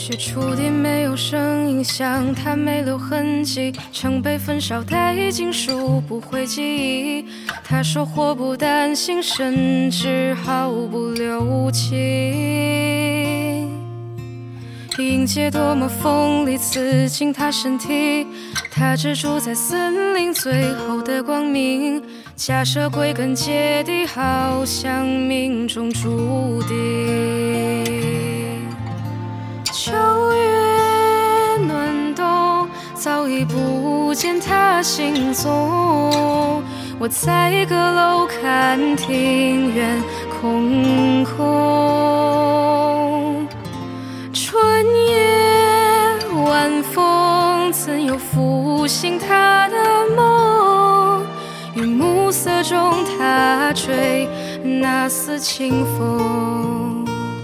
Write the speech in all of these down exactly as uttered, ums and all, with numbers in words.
许触电没有声音响，它没留痕迹，常被焚烧殆尽，赎不回记忆。他说祸不单行，甚至毫不留情。迎接多么锋利，刺进他身体。他只住在森林最后的光明，假设归根结底，好像命中注定。秋月暖冬，早已不见他行踪。我在阁楼看庭院空空，春夜晚风，怎有复醒他的梦？于暮色中他追那丝清风。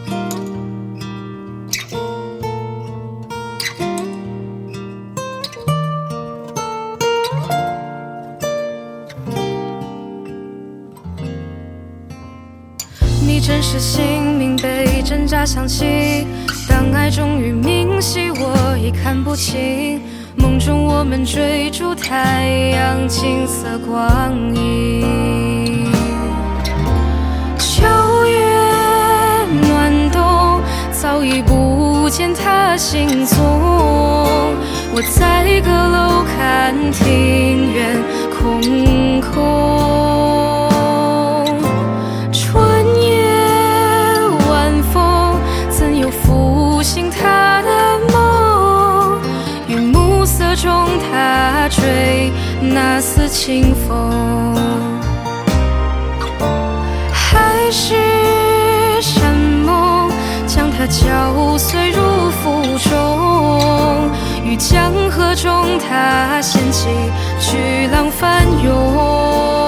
你真实姓名被挣扎响起，当爱终于明晰，我已看不清。梦中我们追逐太阳金色光影，秋月暖冬，早已不见他行踪。我在阁楼看庭院空空，春夜晚风，怎有复醒他的梦？于暮色中他追那丝清风，还是山盟将他搅碎入腹中，于江河中他掀起巨浪翻涌。